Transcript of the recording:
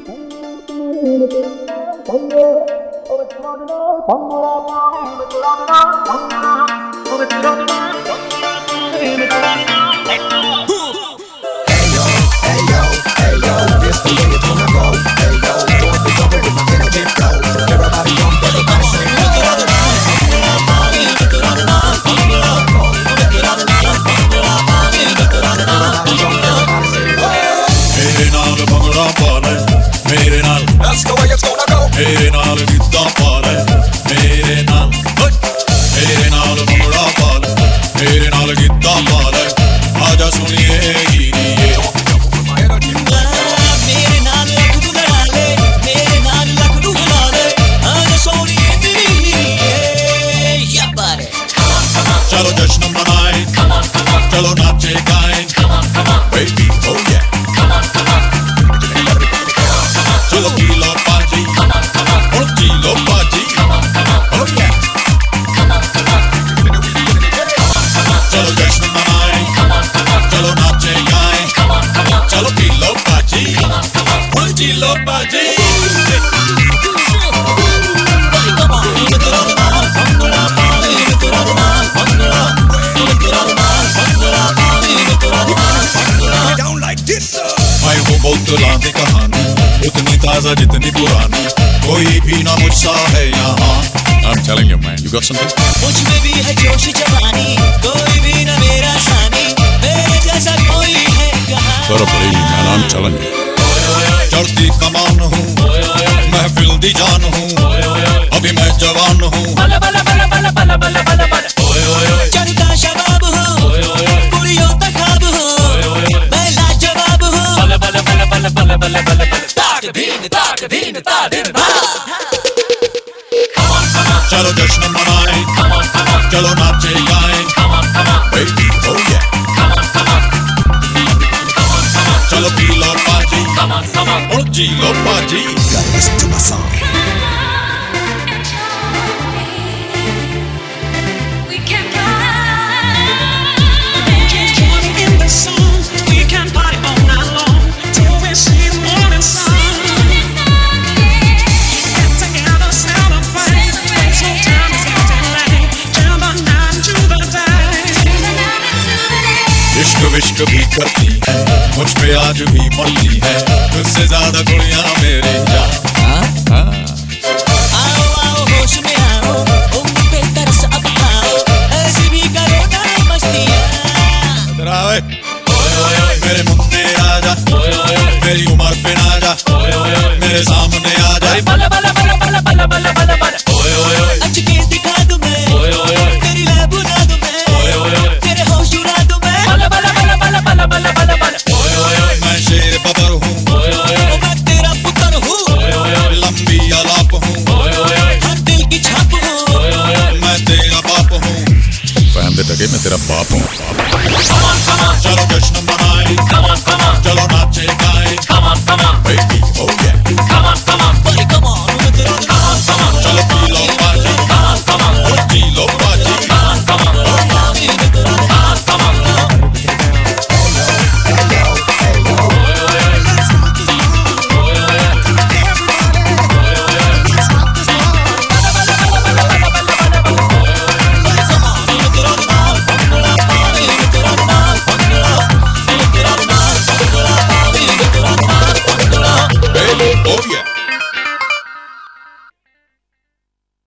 मेरे नाल गिद्दा पा ले, मेरे नाल भंगड़ा पा ले, मेरे नाल गिद्दा पा ले, आजा सुनिए हीरिए। मेरे नाल लख लड़ा ले, मेरे नाल लख लड़ा ले, आजा सोनिए हीरिए। या बारे चलो जश्न मनाएं, चलो नाचे गाएं, बेबी oh yeah, चलो किलो पाजी, और किलो पाजी, oh yeah, चलो जश्न मनाएं, चलो नाचे गाएं, चलो किलो पाजी, और किलो पाजी। भाई वो बहुत लांदी कहानी, उतनी ताजा जितनी पुरानी, कोई भी ना मुझसा है यहाँ। I'm telling you man, you got something? मुझ में भी है जोश जवानी, कोई भी ना मेरा सानी, मेरे जैसा कोई है कहाँ। But believe me man, I'm telling you। चढ़ती कमान हूँ, महफिल दी जान हूँ, अभी मैं जवान हूँ। बला बला बला बला बला बला बला बला, चढ़ता शबाब हूँ, कुड़ियों तक खाब हूँ, मैं लाजवाब हूँ। बला बला बला बला बला बला बला, ताक दीन ताक दीन ताक दीन ता। चलो जश्न मनाएं, चलो नाचे गाएं, बेबी oh yeah, चलो पीलो पाजी, और जी लो पाजी। Listen to my song। इश्क विश्क भी करती है, मुझ पे आज भी मरती है, तुझसे ज्यादा कुड़ियां मेरी जान। आओ आओ होश में आओ, उम्र पे तरस अब खाओ, ऐसी भी करो ना मस्तियाँ। इधर आओ मेरे मुन्ने आजा, मेरी उम्र पे ना जा, मेरे सामने आजा। बला बला बला बला बला बला बला बला, अचके दिखा दूं मैं, तेरी लैब बुना दूं मैं, तेरे होश उड़ा दूं मैं। बला बला बला बला बला बला